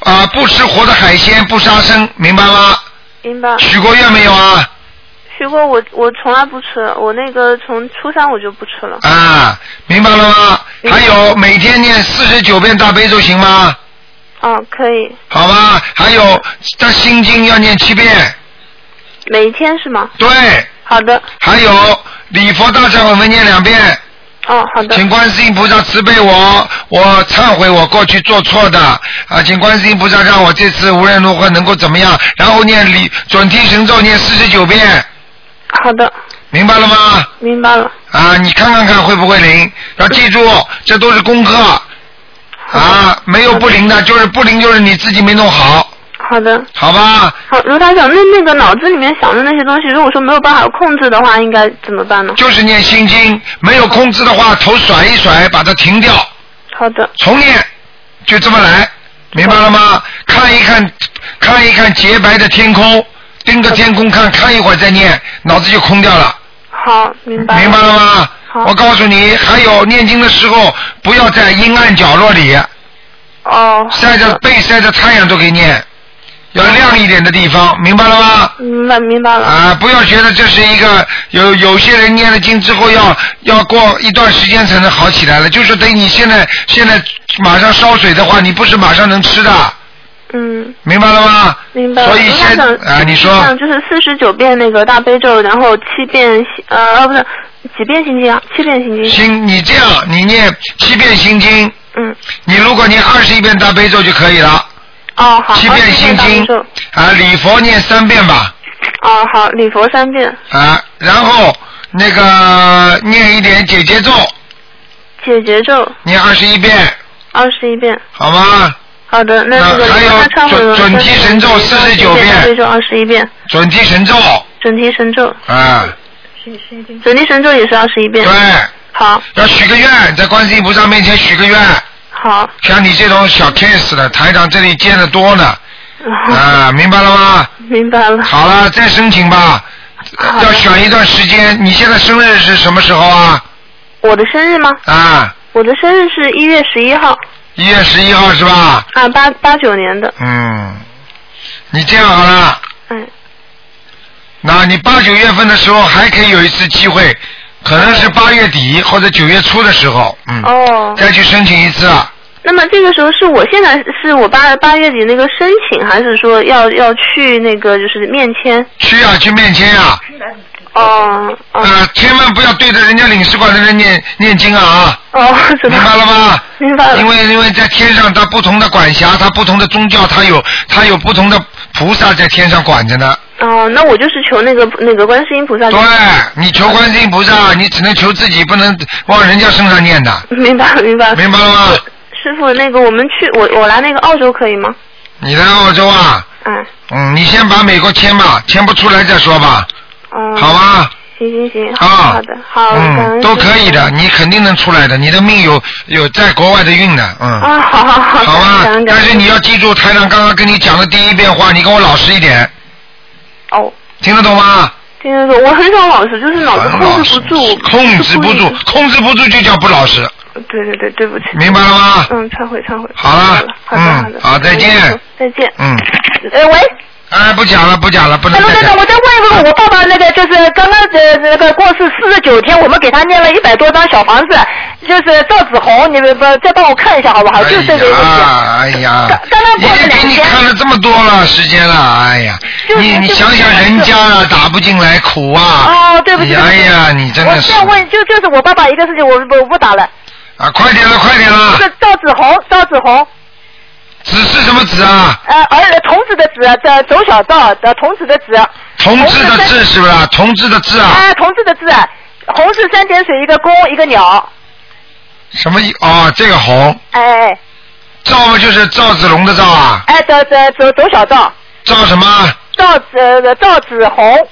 啊，不吃活的海鲜，不杀生，明白吗？ 明白。 许过愿没有啊？ 许过我我从来不吃，我那个从初三我就不吃了。 啊，明白了吗？还有每天念四十九遍大悲咒行吗？ 啊，可以。 好吧，还有这心经要念七遍。 每一天是吗？ 对。 好的。 还有礼佛大忏悔文念两遍。 哦，好的。 请观世音菩萨慈悲我，我忏悔我过去做错的啊，请观世音菩萨让我这次无论如何能够怎么样，然后念礼准提神咒念四十九遍。 好的。 明白了吗？ 明白了。 啊，你看看看会不会灵？要记住，这都是功课。啊，没有不灵的，就是不灵就是你自己没弄好。 好的。 好吧。 好，卢台长，那那个脑子里面想的那些东西，如果说没有办法控制的话，应该怎么办呢？ 就是念心经，没有控制的话，头甩一甩，把它停掉。 好的。 重念，就这么来，明白了吗？看一看，看一看洁白的天空，盯着天空看，看一会儿再念，脑子就空掉了。 好，明白了。 明白了吗？我告诉你，还有念经的时候，不要在阴暗角落里。 哦。 晒着背晒着太阳都可以念，要亮一点的地方，明白了吗？ 明白明白了。 啊，不要觉得这是一个有有些人念了经之后要要过一段时间才能好起来了，就是等你现在现在马上烧水的话，你不是马上能吃的。 嗯。 明白了吗？ 明白了。 所以现啊，你说。 就是四十九遍那个大悲咒，然后七遍呃呃不是几遍心经啊？七遍心经。 心，你这样你念七遍心经。 嗯。 你如果念二十一遍大悲咒就可以了。 哦，好。 七遍心经。啊，礼佛念三遍吧。 哦，好，礼佛三遍。 啊，然后那个念一点解结咒。 解结咒。 念二十一遍。 二十一遍。 好吗？ 好的，那那个还有准准提神咒四十九遍。 大悲咒二十一遍。 准提神咒。 准提神咒。 啊。 准提神咒也是二十一遍。 对。 好。 要许个愿，在观世音菩萨面前许个愿。 好。 像你这种小 case 的，台长这里见得多呢。啊，明白了吗？ 明白了。 好了，再申请吧。要选一段时间。你现在生日是什么时候啊？ 我的生日吗？ 啊。 我的生日是一月十一号。 一月十一号是吧？ 啊，八八九年的。 嗯，你这样好了。 嗯。 那你八九月份的时候还可以有一次机会，可能是八月底或者九月初的时候，嗯。 哦。 再去申请一次。 那么这个时候是我现在是我八八月底那个申请，还是说要要去那个就是面签？ 去啊，去面签啊。 哦。 啊、呃，千万不要对着人家领事馆的人念念经啊！ 哦，知道。 明白了吗？ 明白了。 因为因为在天上，它不同的管辖，它不同的宗教，它有它有不同的菩萨在天上管着呢。 哦，那我就是求那个那个观世音菩萨。 对，你求观世音菩萨，你只能求自己，不能往人家身上念的。 明白了，明白了。 明白了吗？ 师傅，那个我们去我我来那个澳洲可以吗？ 你来澳洲啊？ 嗯。 嗯，你先把美国签吧，签不出来再说吧。 嗯。 好吧。 行行行。 啊。 好的，好。 嗯，都可以的，你肯定能出来的，你的命有有在国外的运的，嗯。 啊，好好好。 好吧，但是你要记住台长刚刚跟你讲的第一遍话，你跟我老实一点。 哦。 听得懂吗？ 听得懂，我很少老实，就是脑子控制不住。 控制不住，控制不住就叫不老实。 对对对，对不起。 明白了吗？ 嗯，忏悔忏悔。 好了， 好的好的。 好，再见。 再见。 嗯。 呃，喂。 哎，不讲了，不讲了，不能再讲。 卢台长，我再问一问，我爸爸那个就是刚刚呃那个过世四十九天，我们给他念了一百多张小房子，就是赵子红，你们不再帮我看一下好不好？就这个问题。 哎呀， 刚刚过了两天。 已经给你看了这么多了时间了，哎呀，你你想想人家啊，打不进来苦啊。 哦，对不起。 哎呀，你真的是。 我再问，就就是我爸爸一个事情，我我不打了。 啊，快点了，快点了。 是赵子红，赵子红。 子是什么子啊？ 呃，儿童子的子，这走小赵的童子的子。 同志的志是不是？同志的志啊。 啊，同志的志，红是三点水一个公一个鸟。 什么意？哦，这个红。 哎。 赵嘛就是赵子龙的赵啊。 哎，走走走走小赵。 赵什么？ 赵子赵子红。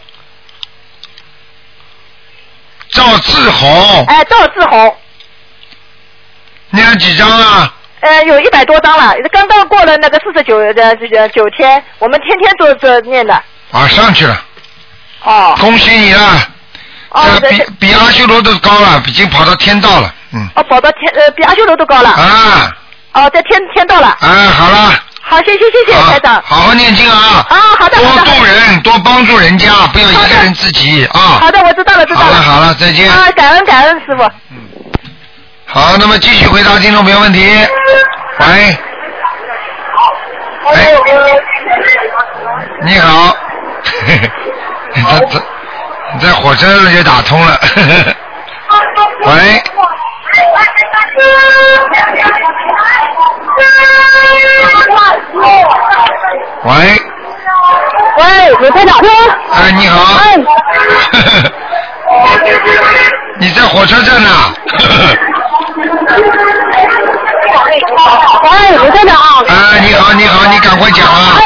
赵志红。 哎，赵志红。 念了几张啊？ 呃，有一百多张了，刚刚过了那个四十九的这个九天，我们天天做做念的。 啊，上去了。 哦。 恭喜你了。 哦。 这个比比阿修罗都高了，已经跑到天道了，嗯。 哦，跑到天呃比阿修罗都高了。 啊。 哦，在天天道了。 哎，好了。 好，谢谢谢谢台长。 好好念经啊！ 啊，好的。 多度人，多帮助人家，不要一个人自己啊。 好的，我知道了，知道了。 好了好了，再见。 啊，感恩感恩师傅。 嗯。好，那么继续回答听众朋友问题。喂。哎。你好。他他你在火车上就打通了。喂。喂。 喂，你在哪呢？ 哎，你好。 哎。 你在火车站呢。 喂，你在哪？ 哎，你好，你好，你赶快讲啊。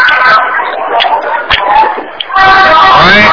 喂。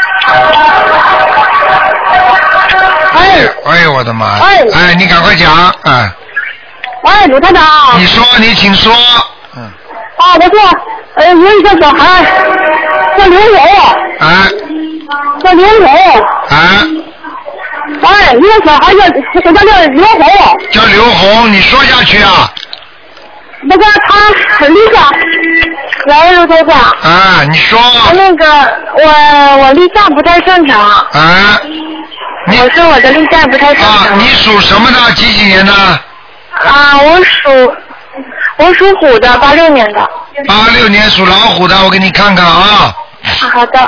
哎，哎，我的妈！哎，哎，你赶快讲，哎。 喂，卢台长。 你说，你请说。嗯。 啊，我说，呃，有一个小孩叫刘勇。 哎。 叫刘勇。 哎。 喂，一个小孩叫叫叫刘红。 叫刘红，你说下去啊。 那个他立夏，喂，卢台长。 啊，你说。 那个我我立夏不太正常。 啊。 我说我的立夏不太正常。 啊，你属什么的？几几年的？ 啊，我属我属虎的，八六年的。 八六年属老虎的，我给你看看啊。 好的。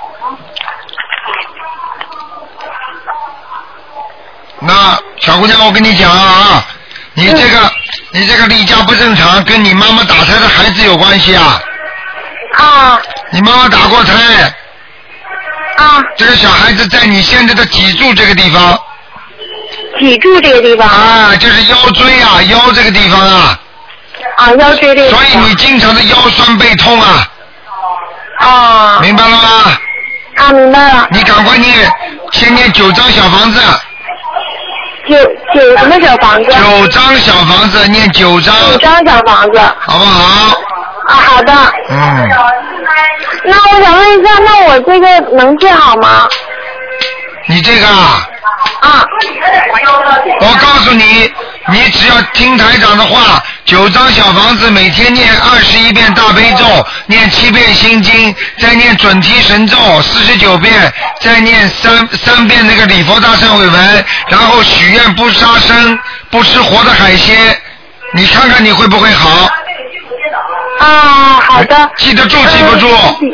那小姑娘，我跟你讲啊，你这个、嗯、你这个例假不正常，跟你妈妈打胎的孩子有关系啊。 啊。 你妈妈打过胎。 啊。 这个小孩子在你现在的脊柱这个地方。 脊柱这个地方。 啊，就是腰椎啊，腰这个地方啊。 啊，腰椎这个地方。 所以你经常的腰酸背痛啊。 啊。 明白了吗？ 啊，明白了。 你赶快念，先念九张小房子。 九九什么小房子？ 九张小房子，念九张。 九张小房子。 好不好？ 啊，好的。 嗯。 那我想问一下，那我这个能治好吗？ 你这个啊？ 啊。 我告诉你，你只要听台长的话，九张小房子每天念二十一遍大悲咒，念七遍心经，再念准提神咒四十九遍，再念三三遍那个礼佛大忏悔文，然后许愿不杀生，不吃活的海鲜，你看看你会不会好？ 啊，好的。 记得住，记不住？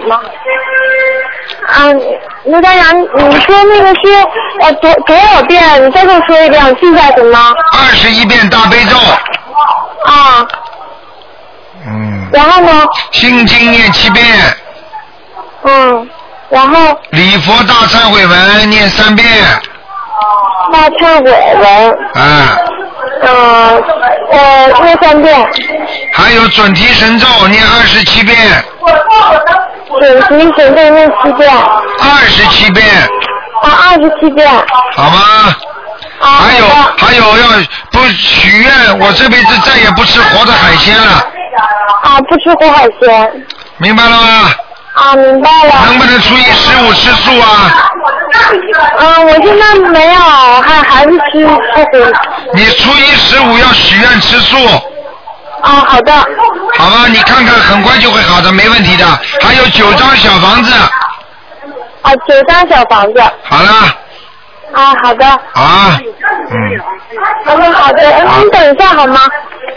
嗯，卢台长，你说那个是呃多多少遍？你再给我说一遍，我记下行吗？ 二十一遍大悲咒。 啊。 嗯。 然后呢？ 心经念七遍。 嗯，然后。 礼佛大忏悔文念三遍。 大忏悔文。 啊。 嗯呃，念三遍。 还有准提神咒念二十七遍。 准提神咒念七遍。 二十七遍。 啊，二十七遍。 好吗？ 啊。 还有还有要不许愿，我这辈子再也不吃活的海鲜了。 啊，不吃活海鲜。 明白了吗？ 啊，明白了。 能不能初一十五吃素啊？ 嗯，我现在没有，还还是吃吃荤。 你初一十五要许愿吃素。 啊，好的。 好吧，你看看，很快就会好的，没问题的。还有九张小房子。 啊，九张小房子。 好了。 啊，好的。 啊。嗯。 嗯，好的，你等一下好吗？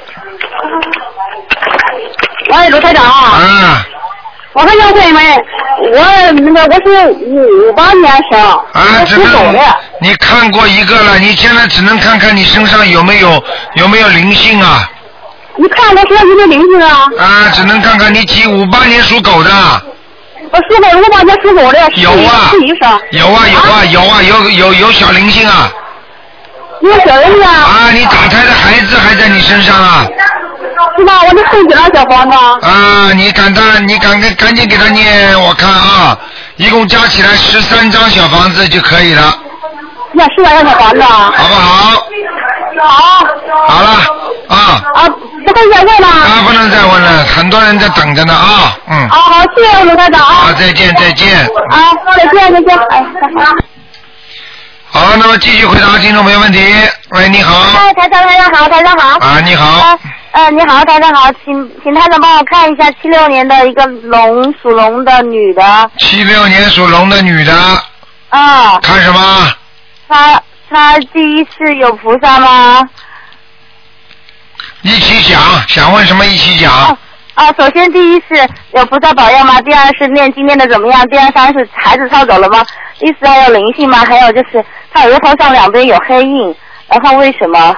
喂，卢台长。 啊。 我还想问一问，我那个我是五八年生， 啊，只能你看过一个了，你现在只能看看你身上有没有有没有灵性啊。 你看我身上有没有灵性啊？ 啊，只能看看你几五八年属狗的。 我属狗，五八年属狗的。 有啊。有啊有啊有啊有有有小灵性啊。 有小灵性啊。 啊，你打胎的孩子还在你身上啊。 是吧？我就送几张小房子。 啊，你赶他，你赶赶赶紧给他念，我看啊，一共加起来十三张小房子就可以了。 念十三张小房子。好不好？ 好。 好了啊。 啊，不可以再问了。 啊，不能再问了，很多人在等着呢啊，嗯。 好好，谢谢卢台长啊。 好，再见再见。 啊，再见再见，哎，拜拜。 好，那么继续回答听众朋友问题。喂，你好。 哎，台长台长好，台长好。 啊，你好。 呃，你好，大家好，请请台长帮我看一下七六年的一个龙属龙的女的。 七六年属龙的女的。 啊。 看什么？ 她她第一是有菩萨吗？ 一起讲，想问什么一起讲？ 啊啊，首先第一是有菩萨保佑吗？第二是念经念的怎么样？第二三是孩子抄走了吗？第四还有灵性吗？还有就是她额头上两边有黑印，然后为什么？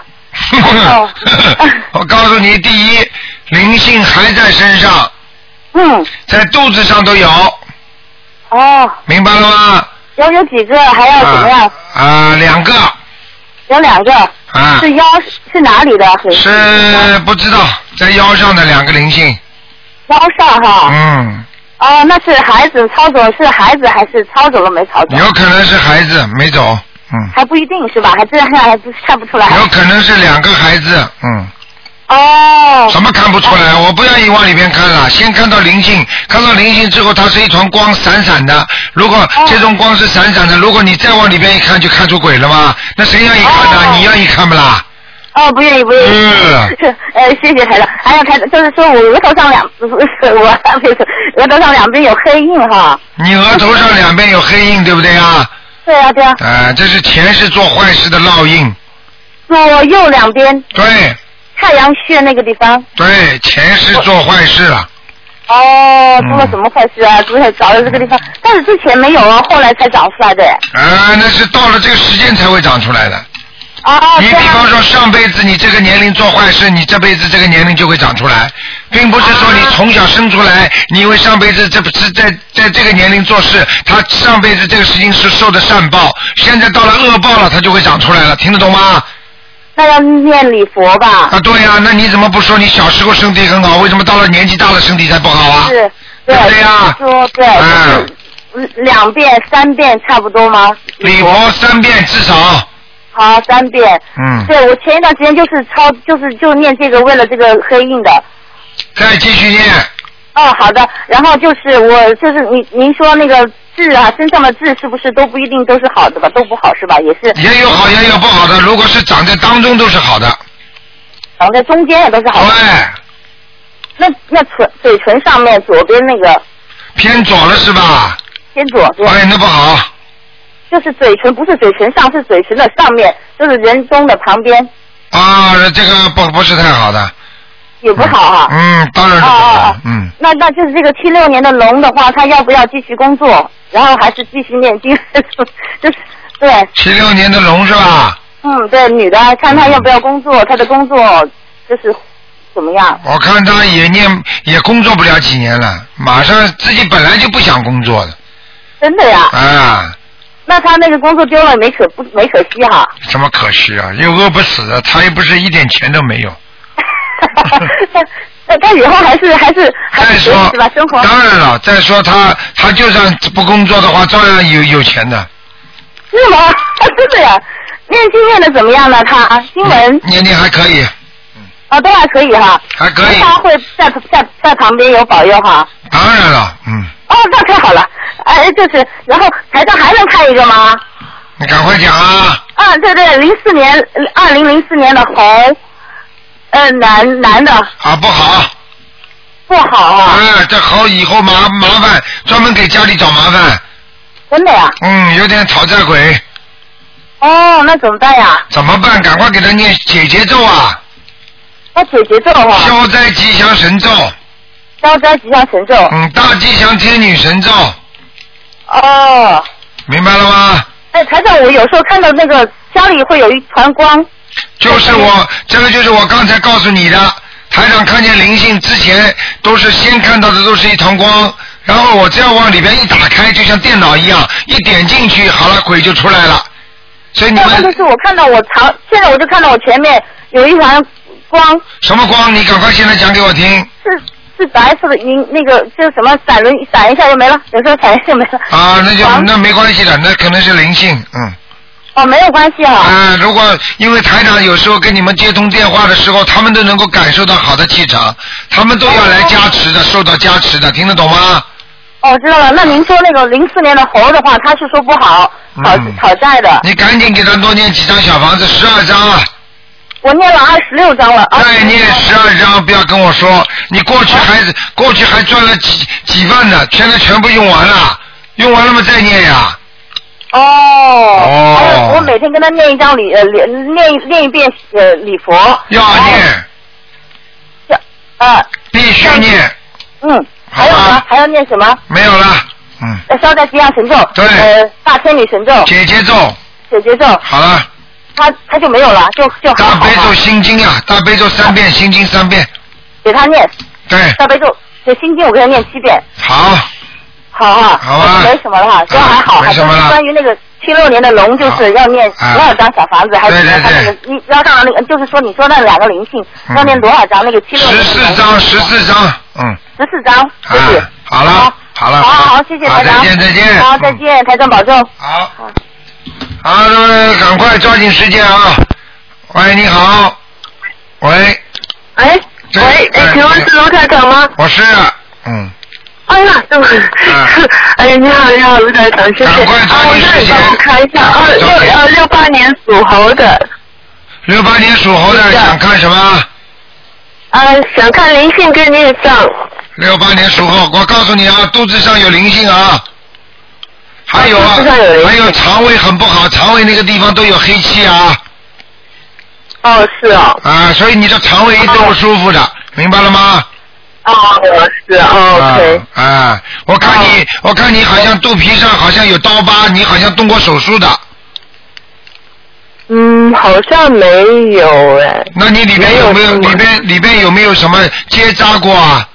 我告诉你，第一，灵性还在身上， 嗯， 在肚子上都有。 哦。 明白了吗？ 有有几个？还要怎么样？ 啊，啊两个。 有两个。 啊。 是腰是哪里的？ 是不知道，在腰上的两个灵性。 腰上哈。 嗯。 哦，那是孩子抄走，是孩子还是抄走了没抄走？ 有可能是孩子没走。嗯， 还不一定是吧？还这还不看不出来。 有可能是两个孩子，嗯。 哦。 什么看不出来？我不愿意往里边看了，先看到灵性，看到灵性之后，它是一团光，闪闪的。如果这种光是闪闪的，如果你再往里边一看，就看出鬼了吗？那谁愿意看呢？你愿意看不啦？ 哦，不愿意，不愿意。嗯。呃，谢谢台长。还有台长，就是说我额头上两，不是我额头上两边有黑印哈。 你额头上两边有黑印，对不对啊？ 对啊，对啊。 啊，这是前世做坏事的烙印。 左右两边。 对。 太阳穴那个地方。 对，前世做坏事了。 哦，做了什么坏事啊？之前找了这个地方，但是之前没有啊，后来才长出来的。 啊，那是到了这个时间才会长出来的。 啊。 你比方说上辈子你这个年龄做坏事，你这辈子这个年龄就会长出来，并不是说你从小生出来，你以为上辈子这不是在在这个年龄做事，他上辈子这个事情是受的善报，现在到了恶报了，他就会长出来了，听得懂吗？ 那要念礼佛吧？ 啊，对呀、啊，那你怎么不说你小时候身体很好，为什么到了年纪大了身体才不好啊？ 是， 对不对呀？ 说对， 嗯， 两遍、三遍差不多吗？ 礼佛三遍至少。 好，三遍。 嗯。 对，我前一段时间就是抄，就是就念这个，为了这个黑印的。 再继续念。 哦，好的。然后就是我就是您您说那个痣啊，身上的痣是不是都不一定都是好的吧？都不好是吧？也是。 也有好也有不好的，如果是长在当中都是好的。 长在中间也都是好的。 对。 那那唇嘴唇上面左边那个。 偏左了是吧？ 偏左。对。 哎，那不好。 就是嘴唇不是嘴唇上，是嘴唇的上面，就是人中的旁边。 啊，这个不不是太好的。 也不好哈、啊。 嗯，当然是不好。啊、嗯。 那那就是这个七六年的龙的话，他要不要继续工作，然后还是继续念经？就是对。 七六年的龙是吧？ 嗯，对，女的，看她要不要工作，她的工作就是怎么样？ 我看她也念也工作不了几年了，马上自己本来就不想工作的。 真的呀？ 啊。 那他那个工作丢了没可不没可惜哈？ 什么可惜啊？又饿不死的，他又不是一点钱都没有。 那他以后还是还是还是学习是吧？生活。 当然了，再说他他就算不工作的话，照样有有钱的。 是吗？真的呀？念经念的怎么样呢？他经文。 念念还可以。 哦，都还可以哈。 还可以。 他会在在在旁边有保佑哈。 当然了，嗯。 哦，那太好了。哎，就是，然后台上还能看一个吗？ 你赶快讲啊！ 啊，对对，零四年，二零零四年的猴，呃，男男的。 啊，不好。 不好啊。 哎，这猴以后麻麻烦，专门给家里找麻烦。 真的呀？ 嗯，有点讨债鬼。 哦，那怎么办呀？ 怎么办？赶快给他念解结咒啊！ 那解结咒哈。 消灾吉祥神咒。 消灾吉祥神咒。 嗯，大吉祥天女神咒。 哦。 明白了吗？ 哎，台长，我有时候看到那个家里会有一团光。 就是我，这个就是我刚才告诉你的。台长看见灵性之前，都是先看到的都是一团光，然后我这样往里边一打开，就像电脑一样，一点进去，好了，鬼就出来了。所以你们。 那就是我看到我常，现在我就看到我前面有一团光。 什么光？你赶快现在讲给我听。 是。是白色的，您那个就是什么闪了闪一下就没了，有时候闪一下就没了。 啊，那就那没关系的，那可能是灵性，嗯。 哦，没有关系啊。 啊，如果因为台长有时候跟你们接通电话的时候，他们都能够感受到好的气场，他们都要来加持的，受到加持的，听得懂吗？ 哦，知道了。那您说那个零四年的猴的话，他是说不好，讨讨债的。 你赶紧给他多念几张小房子，十二张啊。 我念了二十六章了。 再念十二章，不要跟我说，你过去还是过去还赚了几几万呢，现在全部用完了，用完了嘛再念呀。 哦。哦。还有我每天跟他念一张礼呃念念念一遍呃礼佛。 要念。 要呃。 必须念。 嗯。还有呢？还要念什么？ 没有了。嗯。 烧在吉祥神咒。 对。 呃，大天女神咒。 姐姐咒。 姐姐咒。 好了。 他他就没有了，就就大悲咒心经啊，大悲咒三遍，心经三遍。 给他念。 对。 大悲咒，这心经我给他念七遍。 好。 好哈。 好啊。 没什么了哈，这还好。 没什么了。 关于那个七六年的龙，就是要念多少张小房子，还是他那个你要上那个，就是说你说那两个灵性要念多少张？那个七六年。 十四张，十四张，嗯。 十四张，谢谢。 好了，好了。 好好，谢谢台长。 再见，再见。 好，再见，台长保重。 好。好，赶快抓紧时间啊！喂，你好。喂。 哎。喂，哎，请问是卢台长吗？ 我是，嗯。 哎呀，这么，哎，你好，你好，卢台长，谢谢。 赶快抓紧时间。 啊，我帮我看一下，啊，六呃六八年属猴的。 六八年属猴的想看什么？ 啊，想看灵性跟孽障。 六八年属猴，我告诉你啊，肚子上有灵性啊。还有啊，还有肠胃很不好，肠胃那个地方都有黑气啊。 哦，是哦。 啊，所以你的肠胃一直不舒服的，明白了吗？ 哦，是哦 ，OK。 啊，我看你，我看你好像肚皮上好像有刀疤，你好像动过手术的。 嗯，好像没有哎。 那你里边有没有里边里边有没有什么结扎过啊？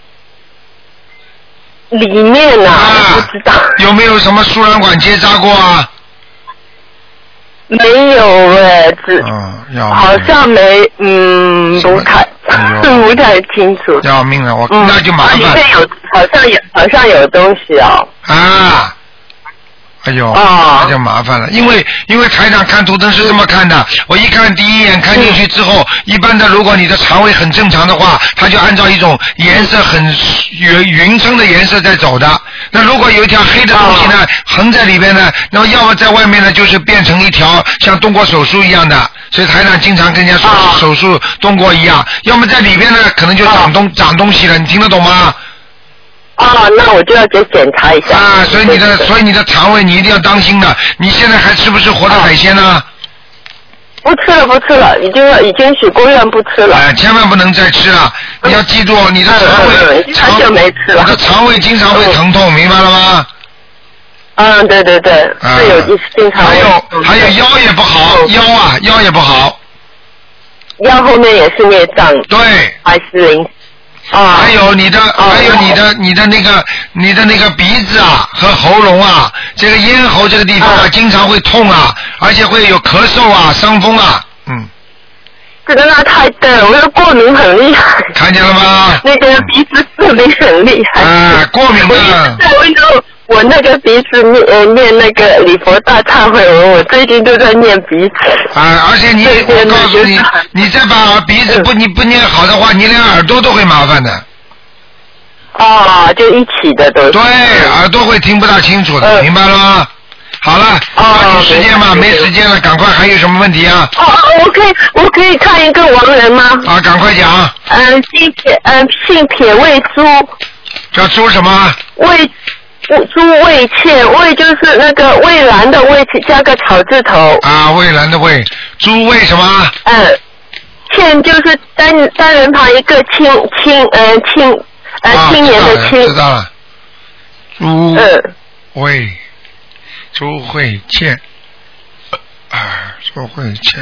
里面啊，不知道。 有没有什么输卵管结扎过啊？ 没有哎，只嗯， 好像没，嗯，不太不太清楚。 要命了，我那就麻烦。 里面有好像有好像有东西哦。 啊。哎呦， 哦、 那就麻烦了，因为因为台长看图腾是这么看的，我一看第一眼看进去之后，嗯、一般的如果你的肠胃很正常的话，它就按照一种颜色很匀匀称的颜色在走的。那如果有一条黑的东西呢，哦、横在里边呢，那么要么在外面呢，就是变成一条像动过手术一样的，所以台长经常跟人家说、哦、手术动过一样，要么在里边呢，可能就长东、哦、长东西了，你听得懂吗？ 哦，那我就要去检查一下。 啊，所以你的，所以你的肠胃你一定要当心的。你现在还吃不吃活的海鲜呢？ 不吃了，不吃了，已经已经许过愿不吃了。 哎，千万不能再吃了！你要记住，你的肠胃， 嗯、肠就没吃了。 你的肠胃经常会疼痛，明白了吗？ 嗯，对对对，是有经常。 还有还有腰也不好，腰啊腰也不好。 腰后面也是孽障。 对。 还是灵。 啊，还有你的，还有你的，你的那个，你的那个鼻子啊和喉咙啊，这个咽喉这个地方啊，经常会痛啊，而且会有咳嗽啊、伤风啊，嗯。 这个那太对了，我的过敏很厉害。 看见了吗？ 那个鼻子过敏很厉害。 啊，过敏的。在温州，我那个鼻子念呃念那个礼佛大忏悔文，我最近都在念鼻子。 啊，而且你，我告诉你，你再把鼻子不你不念好的话，你连耳朵都会麻烦的。 啊，就一起的都是。 对，耳朵会听不大清楚的，嗯、明白了吗？好了，抓紧时间嘛，没时间了，赶快，还有什么问题啊？ 哦，我可以，我可以看一个亡人吗？ 啊，赶快讲。 嗯，姓撇，嗯，姓撇魏朱。 叫朱什么？ 魏。朱魏倩，魏就是那个蔚蓝的魏，加个草字头。 啊，蔚蓝的魏，朱魏什么？ 嗯，倩就是单单人旁一个青青，呃青，呃、啊、青年的青。 知道了。朱嗯魏，朱慧倩，啊，朱慧倩。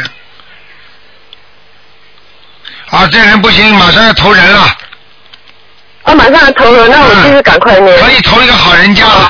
啊，这人不行，马上要投人了。 我、哦、马上要投了，那我继续赶快念。 可以投一个好人家了。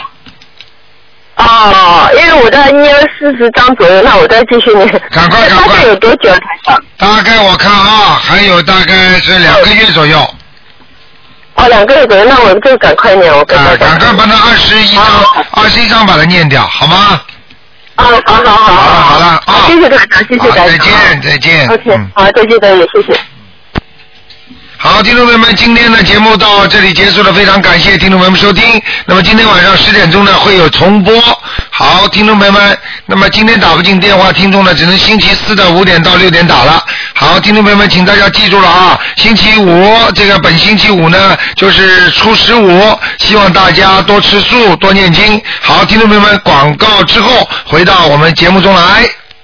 哦，因为我在念四十张左右，那我再继续念。 赶快赶快。 大概有多久才上？ 大概我看啊，还有大概是两个月左右。 哦，两个月左右，那我就赶快念，我赶快。 啊，赶快把那二十一张，二十一张把它念掉，好吗？ 啊，好好好。好了好了啊！ 谢谢大家，谢谢大家。 再见再见。 OK，、嗯、好，再见再见，谢谢。 好，听众朋友们，今天的节目到这里结束了，非常感谢听众朋友们收听。那么今天晚上十点钟呢会有重播。好，听众朋友们，那么今天打不进电话，听众呢只能星期四的五点到六点打了。 好，听众朋友们，请大家记住了啊，星期五这个本星期五呢就是初十五，希望大家多吃素，多念经。好，听众朋友们，广告之后回到我们节目中来。